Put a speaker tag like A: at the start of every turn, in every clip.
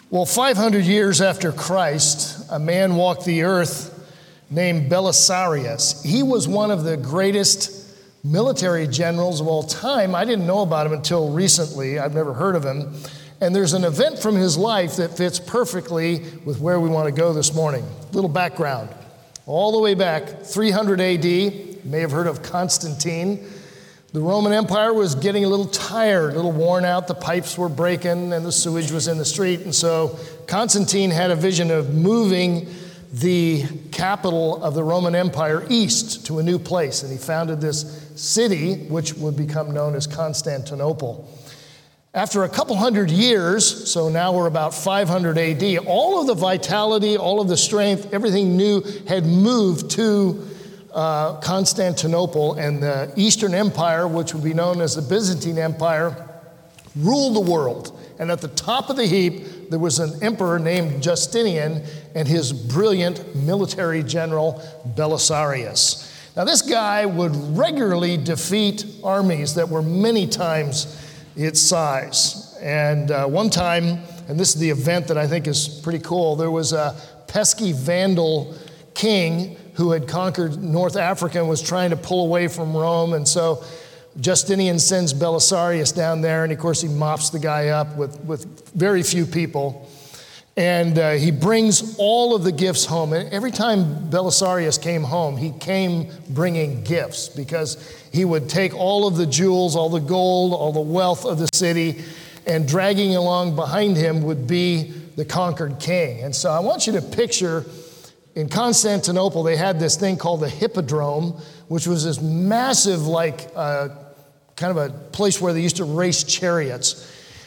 A: Well, 500 years after Christ, a man walked the earth named Belisarius. He was one of the greatest military generals of all time. I didn't know about him until recently. I've never heard of him. And there's an event from his life that fits perfectly with where we want to go this morning. Little background. All the way back, 300 AD, you may have heard of Constantine. The Roman Empire was getting a little tired, a little worn out. The pipes were breaking and the sewage was in the street. And so Constantine had a vision of moving the capital of the Roman Empire east to a new place. And he founded this city, which would become known as Constantinople. After a couple hundred years, so now we're about 500 AD, all of the vitality, all of the strength, everything new had moved to Constantinople, and the Eastern Empire, which would be known as the Byzantine Empire, ruled the world. And at the top of the heap, there was an emperor named Justinian and his brilliant military general, Belisarius. Now, this guy would regularly defeat armies that were many times its size. And one time, and this is the event that I think is pretty cool, there was a pesky Vandal king who had conquered North Africa and was trying to pull away from Rome. And so Justinian sends Belisarius down there, and of course he mops the guy up with very few people. And he brings all of the gifts home. And every time Belisarius came home, he came bringing gifts, because he would take all of the jewels, all the gold, all the wealth of the city, and dragging along behind him would be the conquered king. And so I want you to picture, in Constantinople, they had this thing called the Hippodrome, which was this massive, kind of a place where they used to race chariots.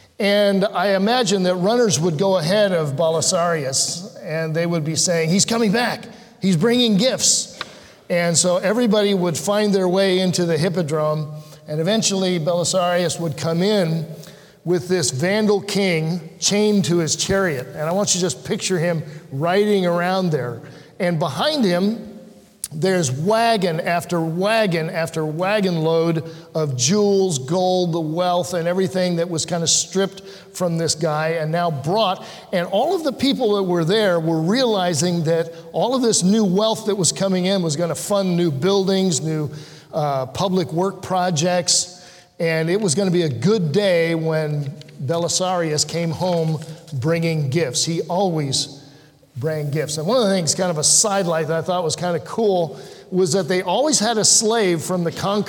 A: And I imagine that runners would go ahead of Belisarius, and they would be saying, "He's coming back. He's bringing gifts." And so everybody would find their way into the Hippodrome, and eventually Belisarius would come in with this Vandal king chained to his chariot. And I want you to just picture him riding around there. And behind him, there's wagon after wagon after wagon load of jewels, gold, the wealth, and everything that was kind of stripped from this guy and now brought. And all of the people that were there were realizing that all of this new wealth that was coming in was going to fund new buildings, new public work projects. And it was going to be a good day when Belisarius came home bringing gifts. He always bring gifts. And one of the things, kind of a sidelight that I thought was kind of cool, was that they always had a slave from the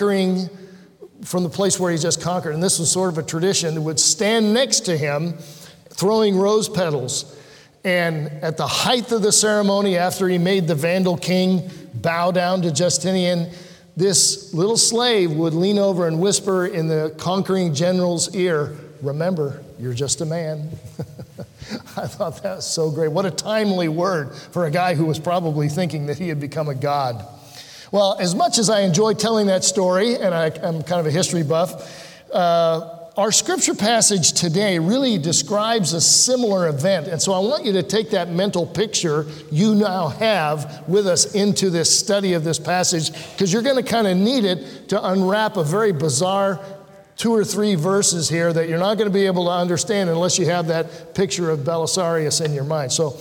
A: place where he just conquered, and this was sort of a tradition, that would stand next to him throwing rose petals. And at the height of the ceremony, after he made the Vandal king bow down to Justinian, this little slave would lean over and whisper in the conquering general's ear, "Remember, you're just a man." I thought that was so great. What a timely word for a guy who was probably thinking that he had become a god. Well, as much as I enjoy telling that story, and I'm kind of a history buff, our scripture passage today really describes a similar event. And so I want you to take that mental picture you now have with us into this study of this passage, because you're going to kind of need it to unwrap a very bizarre 2 or 3 verses here that you're not going to be able to understand unless you have that picture of Belisarius in your mind. So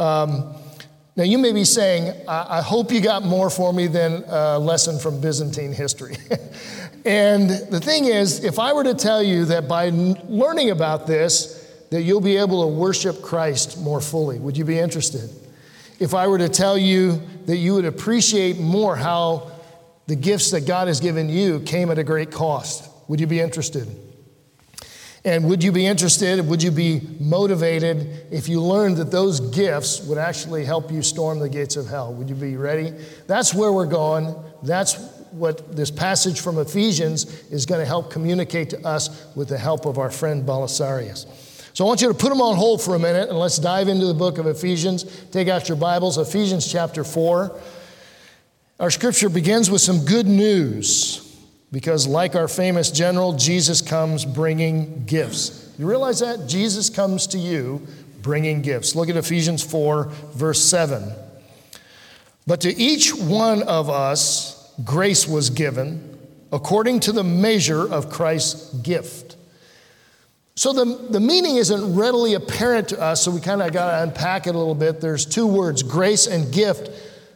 A: now you may be saying, I hope you got more for me than a lesson from Byzantine history. And the thing is, if I were to tell you that by learning about this, that you'll be able to worship Christ more fully, would you be interested? If I were to tell you that you would appreciate more how the gifts that God has given you came at a great cost, would you be interested? And would you be interested, would you be motivated if you learned that those gifts would actually help you storm the gates of hell? Would you be ready? That's where we're going. That's what this passage from Ephesians is going to help communicate to us with the help of our friend Belisarius. So I want you to put them on hold for a minute, and let's dive into the book of Ephesians. Take out your Bibles, Ephesians chapter 4. Our scripture begins with some good news. Because like our famous general, Jesus comes bringing gifts. You realize that? Jesus comes to you bringing gifts. Look at Ephesians 4, verse 7. But to each one of us, grace was given according to the measure of Christ's gift. So the meaning isn't readily apparent to us, so we kind of got to unpack it a little bit. There's two words, grace and gift,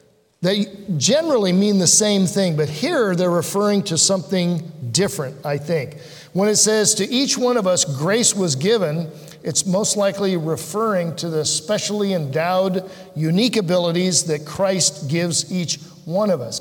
A: that generally mean the same thing, but here they're referring to something different, I think. When it says to each one of us grace was given, it's most likely referring to the specially endowed, unique abilities that Christ gives each one of us.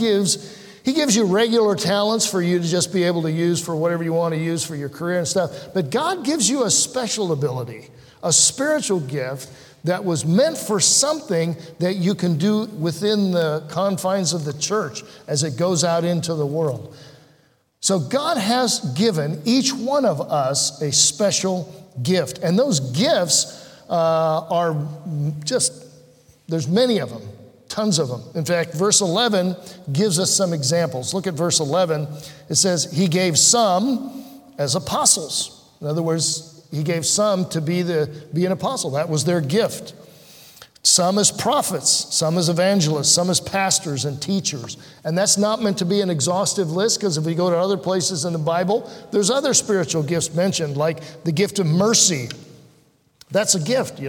A: He gives you regular talents for you to just be able to use for whatever you want to use for your career and stuff. But God gives you a special ability, a spiritual gift that was meant for something that you can do within the confines of the church as it goes out into the world. So God has given each one of us a special gift. And those gifts are just, there's many of them. Tons of them. In fact, verse 11 gives us some examples. Look at verse 11. It says, he gave some as apostles. In other words, he gave some to be an apostle. That was their gift. Some as prophets, some as evangelists, some as pastors and teachers. And that's not meant to be an exhaustive list, because if we go to other places in the Bible, there's other spiritual gifts mentioned, like the gift of mercy. That's a gift,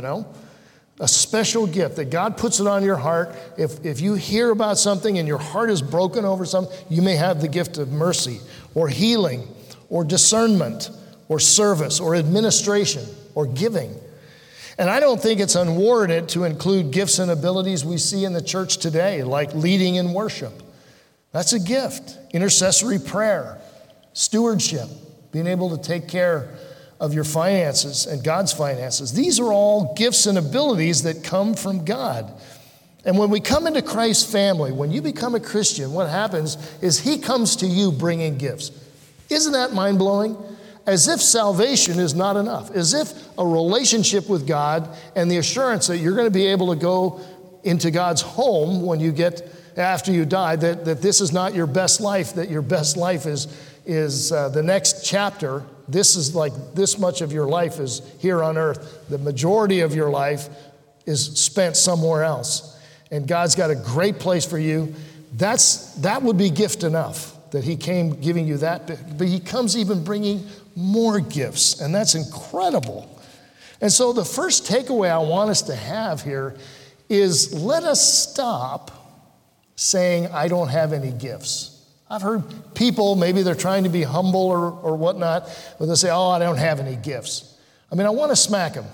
A: a special gift that God puts it on your heart. If you hear about something and your heart is broken over something, you may have the gift of mercy or healing or discernment or service or administration or giving. And I don't think it's unwarranted to include gifts and abilities we see in the church today, like leading in worship. That's a gift. Intercessory prayer, stewardship, being able to take care of your finances and God's finances. These are all gifts and abilities that come from God. And when we come into Christ's family, when you become a Christian, what happens is he comes to you bringing gifts. Isn't that mind-blowing? As if salvation is not enough, as if a relationship with God and the assurance that you're going to be able to go into God's home when you get, after you die, that this is not your best life, that your best life is the next chapter. This is like this much of your life is here on earth. The majority of your life is spent somewhere else. And God's got a great place for you. That would be gift enough, that he came giving you that. But he comes even bringing more gifts, and that's incredible. And so the first takeaway I want us to have here is, let us stop saying, I don't have any gifts. I've heard people, maybe they're trying to be humble or whatnot, but they'll say, I don't have any gifts. I mean, I want to smack them.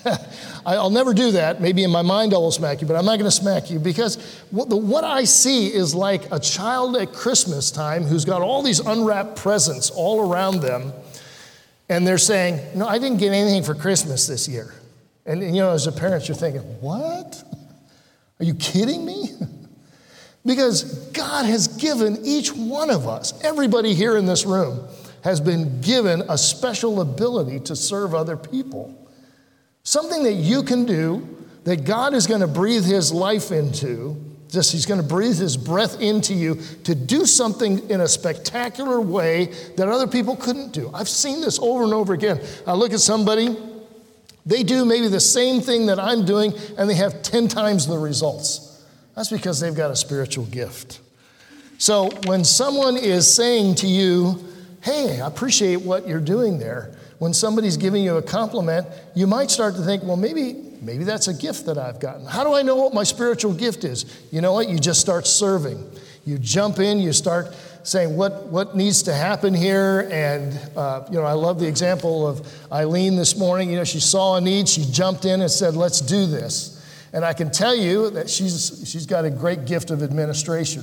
A: I'll never do that. Maybe in my mind I will smack you, but I'm not going to smack you, because what I see is like a child at Christmas time who's got all these unwrapped presents all around them, and they're saying, no, I didn't get anything for Christmas this year. And as a parent, you're thinking, what? Are you kidding me? Because God has given each one of us, everybody here in this room, has been given a special ability to serve other people. Something that you can do, that God is going to breathe his life into, he's going to breathe his breath into you to do something in a spectacular way that other people couldn't do. I've seen this over and over again. I look at somebody, they do maybe the same thing that I'm doing, and they have 10 times the results. That's because they've got a spiritual gift. So when someone is saying to you, hey, I appreciate what you're doing there, when somebody's giving you a compliment, you might start to think, well, maybe that's a gift that I've gotten. How do I know what my spiritual gift is? You know what? You just start serving. You jump in, you start saying what needs to happen here. And, I love the example of Eileen this morning. She saw a need, she jumped in and said, let's do this. And I can tell you that she's got a great gift of administration.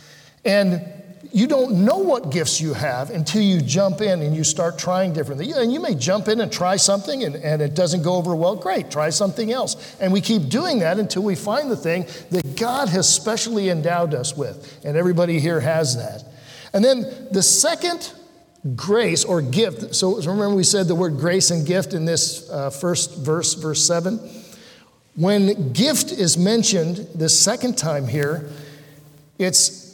A: And you don't know what gifts you have until you jump in and you start trying differently. And you may jump in and try something and it doesn't go over well. Great, try something else. And we keep doing that until we find the thing that God has specially endowed us with. And everybody here has that. And then the second grace or gift. So remember we said the word grace and gift in this first verse, verse 7. When gift is mentioned the second time here, it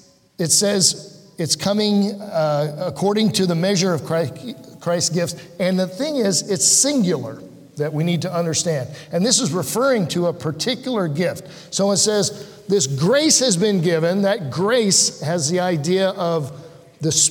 A: says it's coming according to the measure of Christ's gifts. And the thing is, it's singular that we need to understand. And this is referring to a particular gift. So it says this grace has been given. That grace has the idea of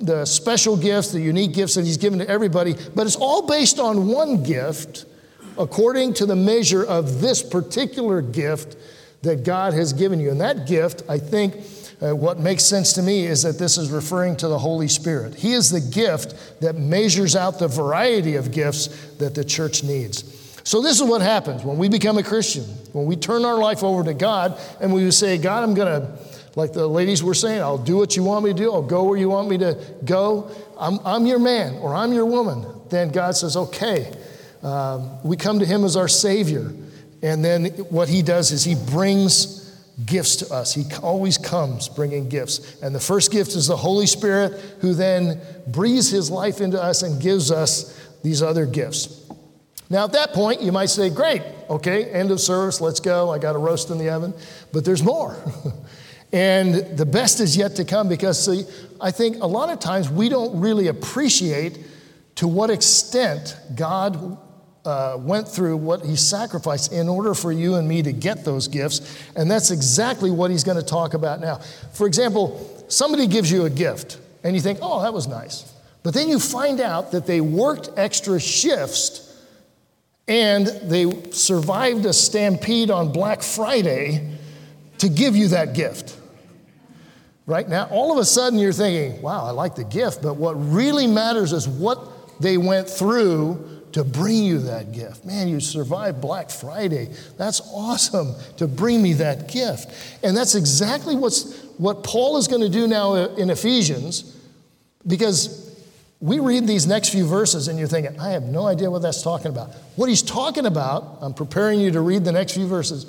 A: the special gifts, the unique gifts that he's given to everybody, but it's all based on one gift according to the measure of this particular gift that God has given you. And that gift, I think, what makes sense to me is that this is referring to the Holy Spirit. He is the gift that measures out the variety of gifts that the church needs. So this is what happens when we become a Christian, when we turn our life over to God and we say, God, I'm going to, like the ladies were saying, I'll do what you want me to do. I'll go where you want me to go. I'm your man or I'm your woman. Then God says, okay. We come to him as our Savior. And then what he does is he brings gifts to us. He always comes bringing gifts. And the first gift is the Holy Spirit, who then breathes his life into us and gives us these other gifts. Now, at that point, you might say, great, okay, end of service, let's go. I got a roast in the oven. But there's more. And the best is yet to come, because, see, I think a lot of times we don't really appreciate to what extent God went through, what he sacrificed in order for you and me to get those gifts. And that's exactly what he's going to talk about now. For example, somebody gives you a gift and you think, oh, that was nice. But then you find out that they worked extra shifts and they survived a stampede on Black Friday to give you that gift. Right now, all of a sudden you're thinking, wow, I like the gift, but what really matters is what they went through to bring you that gift. Man, you survived Black Friday. That's awesome to bring me that gift. And that's exactly what Paul is going to do now in Ephesians, because we read these next few verses and you're thinking, I have no idea what that's talking about. What he's talking about, I'm preparing you to read the next few verses,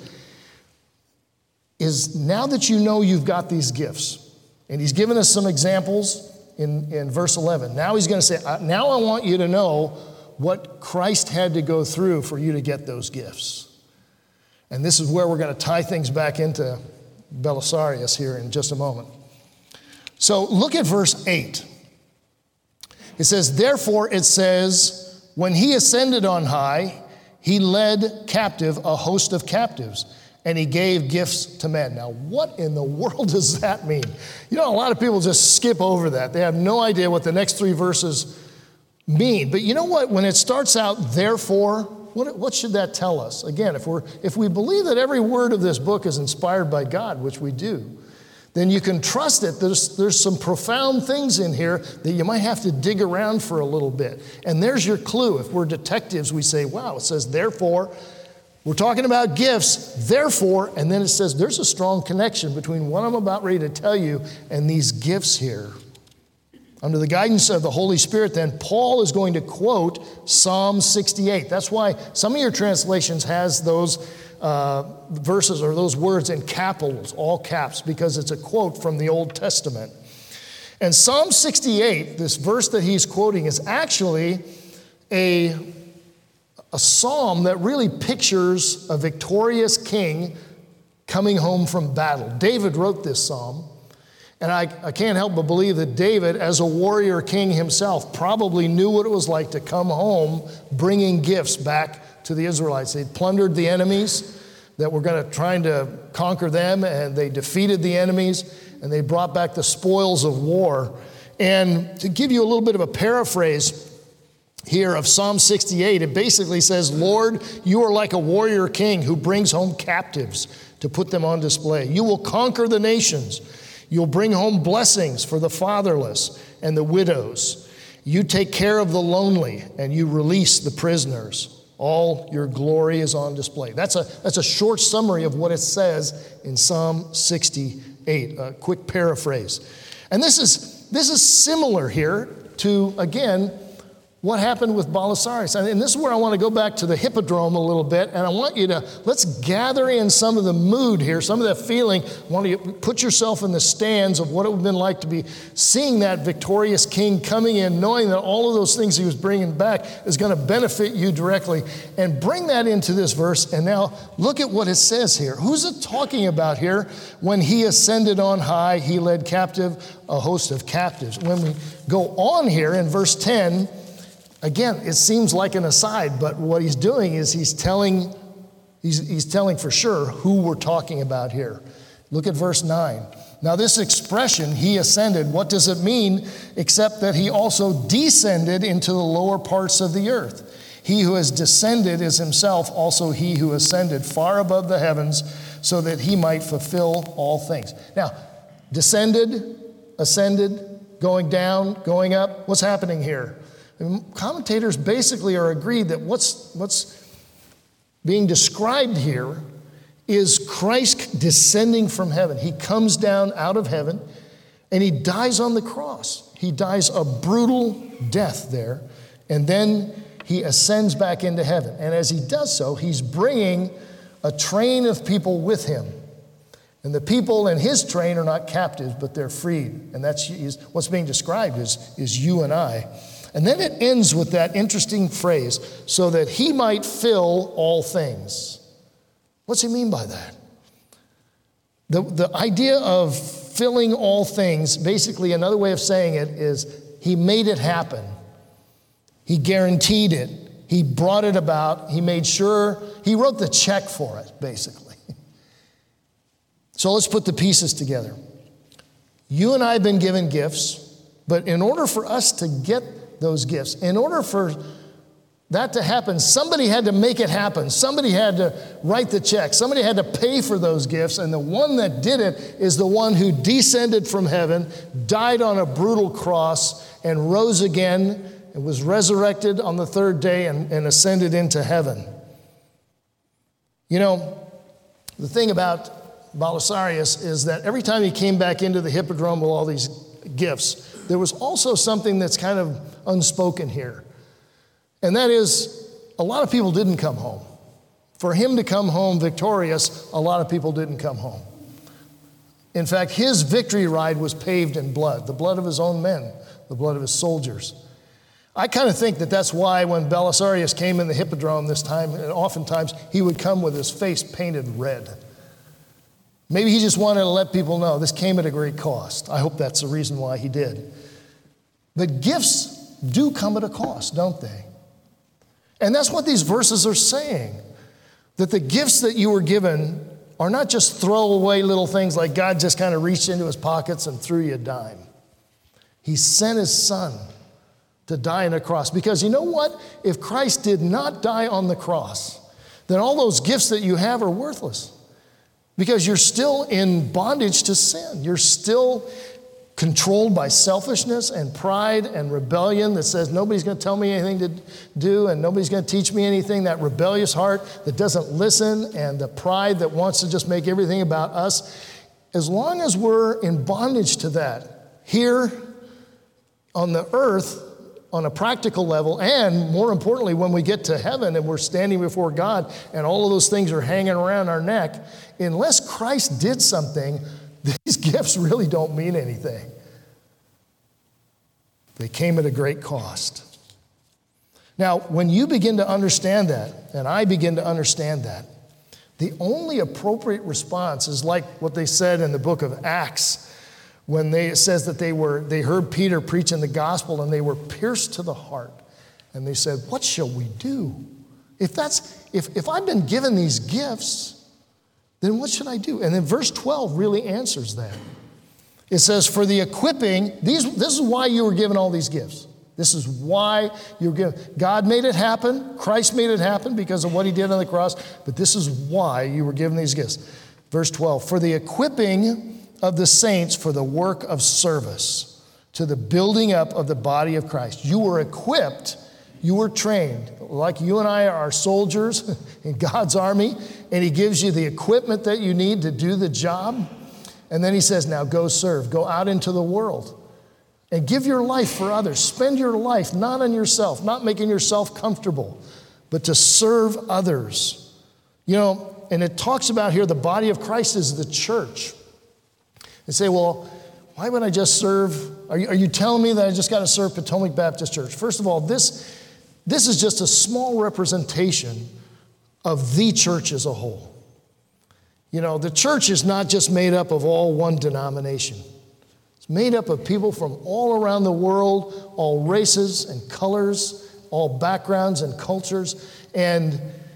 A: is now that you know you've got these gifts, and he's given us some examples in verse 11. Now he's going to say, now I want you to know what Christ had to go through for you to get those gifts. And this is where we're going to tie things back into Belisarius here in just a moment. So look at verse 8. It says, therefore it says, when he ascended on high, he led captive a host of captives, and he gave gifts to men. Now, what in the world does that mean? You know, a lot of people just skip over that. They have no idea what the next three verses mean. But you know what? When it starts out, therefore, what should that tell us? Again, if we believe that every word of this book is inspired by God, which we do, then you can trust it. There's some profound things in here that you might have to dig around for a little bit. And there's your clue. If we're detectives, we say, wow, it says, therefore. We're talking about gifts, therefore, and then it says there's a strong connection between what I'm about ready to tell you and these gifts here. Under the guidance of the Holy Spirit, then, Paul is going to quote Psalm 68. That's why some of your translations has those verses or those words in capitals, all caps, because it's a quote from the Old Testament. And Psalm 68, this verse that he's quoting, is actually a psalm that really pictures a victorious king coming home from battle. David wrote this psalm, and I can't help but believe that David, as a warrior king himself, probably knew what it was like to come home bringing gifts back to the Israelites. They'd plundered the enemies that were trying to conquer them, and they defeated the enemies, and they brought back the spoils of war. And to give you a little bit of a paraphrase here of Psalm 68, it basically says, Lord, you are like a warrior king who brings home captives to put them on display. You will conquer the nations. You'll bring home blessings for the fatherless and the widows. You take care of the lonely and you release the prisoners. All your glory is on display. That's a short summary of what it says in Psalm 68, a quick paraphrase. And this is similar here to, again, what happened with Belisarius. And this is where I want to go back to the hippodrome a little bit, and I want you to, let's gather in some of the mood here, some of that feeling. I want you to put yourself in the stands of what it would have been like to be seeing that victorious king coming in, knowing that all of those things he was bringing back is going to benefit you directly, and bring that into this verse. And now look at what it says here. Who's it talking about here? When he ascended on high, he led captive a host of captives. When we go on here in verse 10, again, it seems like an aside, but what he's doing is he's telling for sure who we're talking about here. Look at verse 9. Now this expression, he ascended, what does it mean except that he also descended into the lower parts of the earth? He who has descended is himself also he who ascended far above the heavens so that he might fulfill all things. Now, descended, ascended, going down, going up, what's happening here? And commentators basically are agreed that what's being described here is Christ descending from heaven. He comes down out of heaven and he dies on the cross. He dies a brutal death there, and then he ascends back into heaven. And as he does so, he's bringing a train of people with him. And the people in his train are not captives, but they're freed. And that's what's being described is you and I. And then it ends with that interesting phrase, so that he might fill all things. What's he mean by that? The idea of filling all things, basically another way of saying it is he made it happen. He guaranteed it. He brought it about. He made sure. He wrote the check for it, basically. So let's put the pieces together. You and I have been given gifts, but in order for us to get those gifts, in order for that to happen, somebody had to make it happen. Somebody had to write the check. Somebody had to pay for those gifts, and the one that did it is the one who descended from heaven, died on a brutal cross, and rose again, and was resurrected on the third day and ascended into heaven. You know, the thing about Belisarius is that every time he came back into the hippodrome with all these gifts, there was also something that's kind of unspoken here. And that is, a lot of people didn't come home. For him to come home victorious, a lot of people didn't come home. In fact, his victory ride was paved in blood, the blood of his own men, the blood of his soldiers. I kind of think that that's why when Belisarius came in the hippodrome this time, and oftentimes he would come with his face painted red. Maybe he just wanted to let people know this came at a great cost. I hope that's the reason why he did. But gifts do come at a cost, don't they? And that's what these verses are saying, that the gifts that you were given are not just throwaway little things like God just kind of reached into his pockets and threw you a dime. He sent his son to die on a cross. Because you know what? If Christ did not die on the cross, then all those gifts that you have are worthless. Because you're still in bondage to sin. You're still controlled by selfishness and pride and rebellion that says nobody's going to tell me anything to do and nobody's going to teach me anything. That rebellious heart that doesn't listen and the pride that wants to just make everything about us. As long as we're in bondage to that, here on the earth, on a practical level, and more importantly, when we get to heaven and we're standing before God and all of those things are hanging around our neck, unless Christ did something, these gifts really don't mean anything. They came at a great cost. Now, when you begin to understand that, and I begin to understand that, the only appropriate response is like what they said in the book of Acts, when it says that they heard Peter preaching the gospel and they were pierced to the heart. And they said, what shall we do? If I've been given these gifts, then what should I do? And then verse 12 really answers that. It says, for the equipping, this is why you were given all these gifts. This is why you were given. God made it happen. Christ made it happen because of what he did on the cross. But this is why you were given these gifts. Verse 12, for the equipping of the saints for the work of service, to the building up of the body of Christ. You were equipped, you were trained. Like you and I are soldiers in God's army, and he gives you the equipment that you need to do the job. And then he says, now go serve, go out into the world and give your life for others. Spend your life not on yourself, not making yourself comfortable, but to serve others. You know, and it talks about here the body of Christ is the church. They say, well, why would I just serve? Are you telling me that I just got to serve Potomac Baptist Church? First of all, this is just a small representation of the church as a whole. You know, the church is not just made up of all one denomination. It's made up of people from all around the world, all races and colors, all backgrounds and cultures. And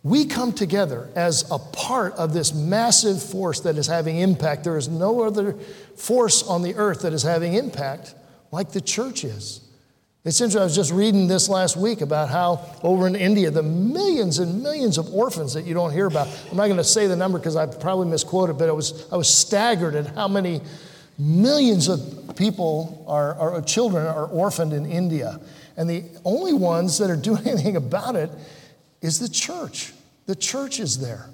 A: we come together as a part of this massive force that is having impact. There is no other force on the earth that is having impact like the church is. It's interesting, I was just reading this last week about how over in India, the millions and millions of orphans that you don't hear about. I'm not going to say the number because I probably misquoted, but I was staggered at how many millions of people children are orphaned in India. And the only ones that are doing anything about it is the church. The church is there.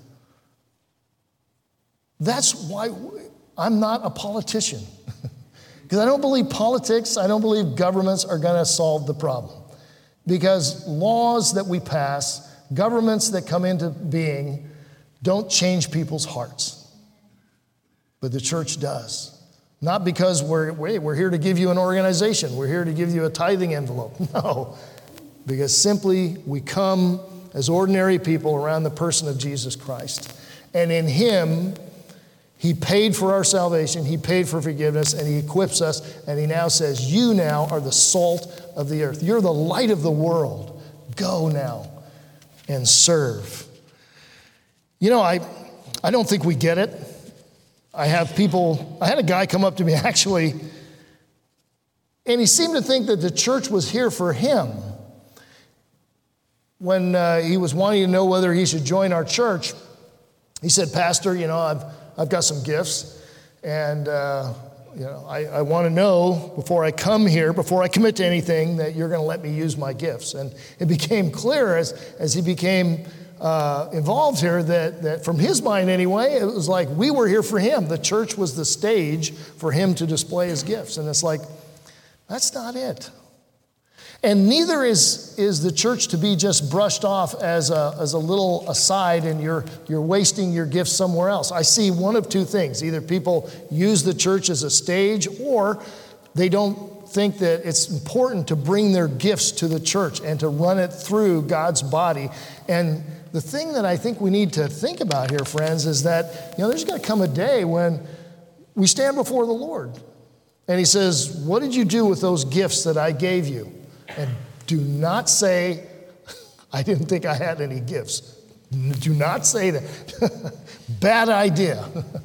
A: That's why I'm not a politician. Because I don't believe politics, I don't believe governments are going to solve the problem. Because laws that we pass, governments that come into being, don't change people's hearts. But the church does. Not because we're here to give you an organization, we're here to give you a tithing envelope. No, because simply we come as ordinary people around the person of Jesus Christ. And in Him, He paid for our salvation, He paid for forgiveness, and He equips us, and He now says, you now are the salt of the earth. You're the light of the world. Go now and serve. You know, I don't think we get it. I had a guy come up to me actually, and he seemed to think that the church was here for him. When he was wanting to know whether he should join our church, he said, Pastor, you know, I've got some gifts, and you know, I want to know before I come here, before I commit to anything, that you're going to let me use my gifts. And it became clear as he became involved here that from his mind anyway, it was like we were here for him. The church was the stage for him to display his gifts. And it's like, that's not it. And neither is the church to be just brushed off as a little aside and you're wasting your gifts somewhere else. I see one of two things. Either people use the church as a stage, or they don't think that it's important to bring their gifts to the church and to run it through God's body. And the thing that I think we need to think about here, friends, is that, you know, there's going to come a day when we stand before the Lord. And He says, what did you do with those gifts that I gave you? And do not say, I didn't think I had any gifts. Do not say that. Bad idea.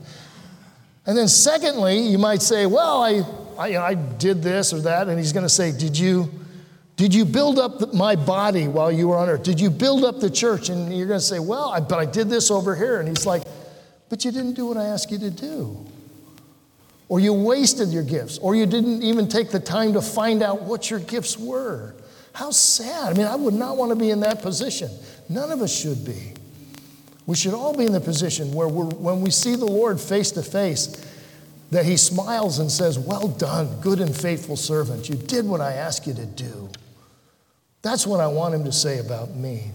A: And then secondly, you might say, well, I did this or that. And He's going to say, did you build up my body while you were on earth? Did you build up the church? And you're going to say, well, but I did this over here. And He's like, but you didn't do what I asked you to do. Or you wasted your gifts, or you didn't even take the time to find out what your gifts were. How sad. I mean, I would not want to be in that position. None of us should be. We should all be in the position where when we see the Lord face to face, that He smiles and says, well done, good and faithful servant. You did what I asked you to do. That's what I want Him to say about me.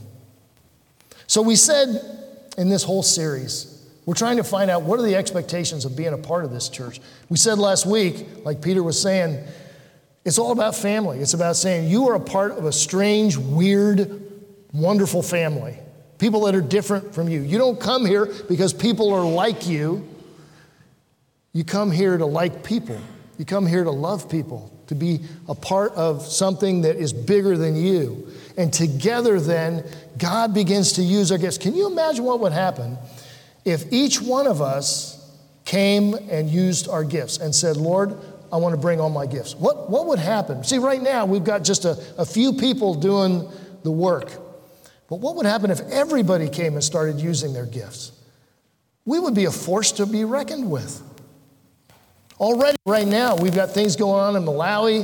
A: So we said in this whole series, we're trying to find out what are the expectations of being a part of this church. We said last week, like Peter was saying, it's all about family. It's about saying you are a part of a strange, weird, wonderful family. People that are different from you. You don't come here because people are like you. You come here to like people. You come here to love people, to be a part of something that is bigger than you. And together then, God begins to use our gifts. Can you imagine what would happen if each one of us came and used our gifts and said, Lord, I want to bring all my gifts? What would happen? See, right now, we've got just a few people doing the work. But what would happen if everybody came and started using their gifts? We would be a force to be reckoned with. Already, right now, we've got things going on in Malawi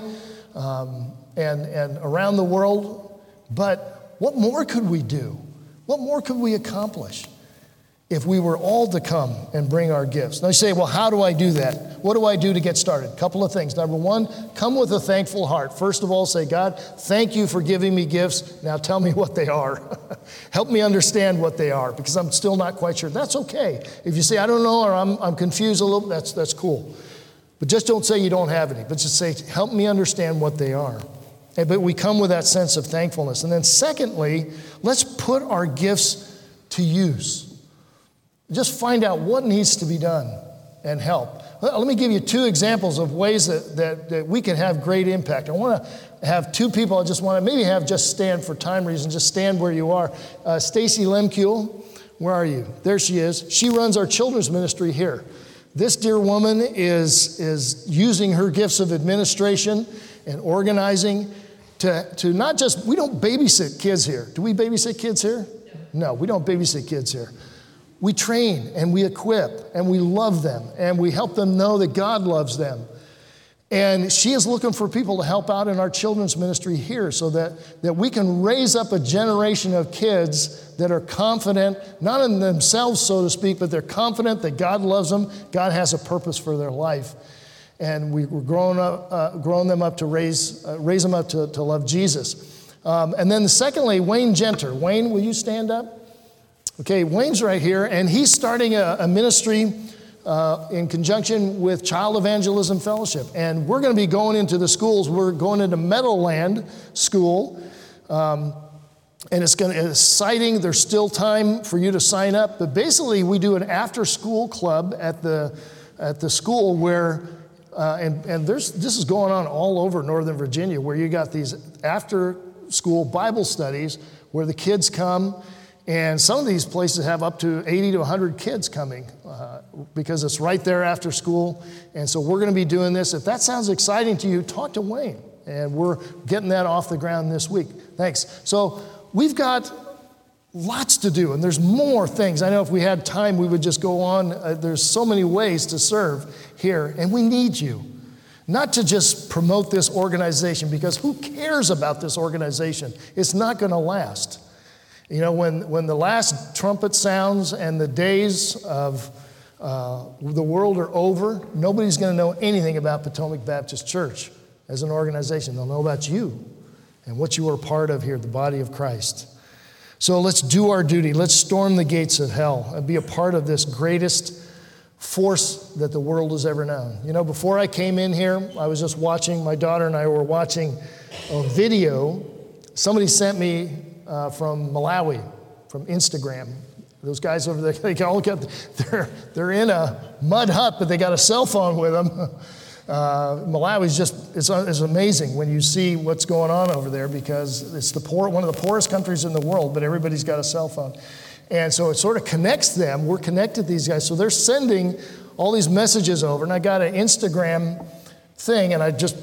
A: and around the world. But what more could we do? What more could we accomplish if we were all to come and bring our gifts? Now you say, well, how do I do that? What do I do to get started? A couple of things. Number one, come with a thankful heart. First of all, say, God, thank you for giving me gifts. Now tell me what they are. Help me understand what they are, because I'm still not quite sure. That's okay. If you say, I don't know, or I'm confused a little, that's cool. But just don't say you don't have any, but just say, help me understand what they are. But we come with that sense of thankfulness. And then secondly, let's put our gifts to use. Just find out what needs to be done and help. Let me give you two examples of ways that we can have great impact. I want to have two people. I just want to maybe have just stand for time reasons. Just stand where you are. Stacy Lemkuhl, where are you? There she is. She runs our children's ministry here. This dear woman is using her gifts of administration and organizing to not just, we don't babysit kids here. Do we babysit kids here? No, we don't babysit kids here. We train and we equip and we love them and we help them know that God loves them. And she is looking for people to help out in our children's ministry here so that we can raise up a generation of kids that are confident, not in themselves, so to speak, but they're confident that God loves them, God has a purpose for their life. And we're growing them up to raise them up to love Jesus. And then secondly, Wayne Genter. Wayne, will you stand up? Okay, Wayne's right here, and he's starting a ministry in conjunction with Child Evangelism Fellowship. And we're going to be going into the schools. We're going into Meadowland School, and it's exciting. There's still time for you to sign up. But basically, we do an after-school club at the school where, and this is going on all over Northern Virginia, where you got these after-school Bible studies where the kids come. And some of these places have up to 80 to 100 kids coming because it's right there after school. And so we're going to be doing this. If that sounds exciting to you, talk to Wayne. And we're getting that off the ground this week. Thanks. So we've got lots to do, and there's more things. I know if we had time, we would just go on. There's so many ways to serve here, and we need you. Not to just promote this organization, because who cares about this organization? It's not going to last. You know, when the last trumpet sounds and the days of the world are over, nobody's going to know anything about Potomac Baptist Church as an organization. They'll know about you and what you are a part of here, the body of Christ. So let's do our duty. Let's storm the gates of hell and be a part of this greatest force that the world has ever known. You know, before I came in here, I was just watching, my daughter and I were watching a video. Somebody sent me from Malawi, from Instagram. Those guys over there, they're in a mud hut, but they got a cell phone with them. Malawi's it's amazing when you see what's going on over there, because it's one of the poorest countries in the world, but everybody's got a cell phone. And so it sort of connects them. We're connected to these guys. So they're sending all these messages over, and I got an Instagram thing, and I just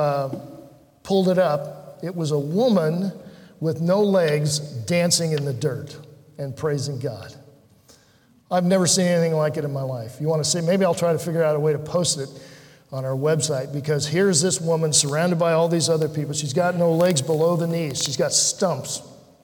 A: pulled it up. It was a woman with no legs dancing in the dirt and praising God. I've never seen anything like it in my life. You want to see? Maybe I'll try to figure out a way to post it on our website, because here's this woman surrounded by all these other people. She's got no legs below the knees. She's got stumps.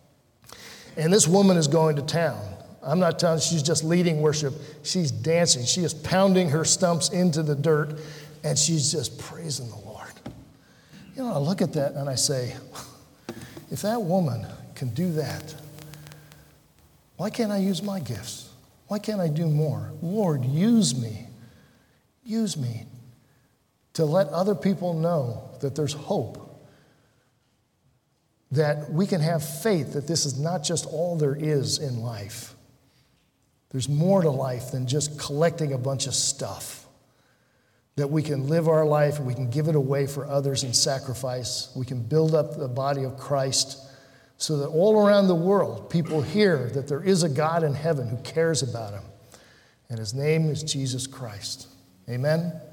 A: And this woman is going to town. I'm not telling you she's just leading worship. She's dancing. She is pounding her stumps into the dirt, and she's just praising the Lord. You know, I look at that and I say, if that woman can do that, why can't I use my gifts? Why can't I do more? Lord, use me. Use me to let other people know that there's hope, that we can have faith that this is not just all there is in life. There's more to life than just collecting a bunch of stuff. That we can live our life and we can give it away for others in sacrifice. We can build up the body of Christ so that all around the world, people hear that there is a God in heaven who cares about them. And his name is Jesus Christ. Amen.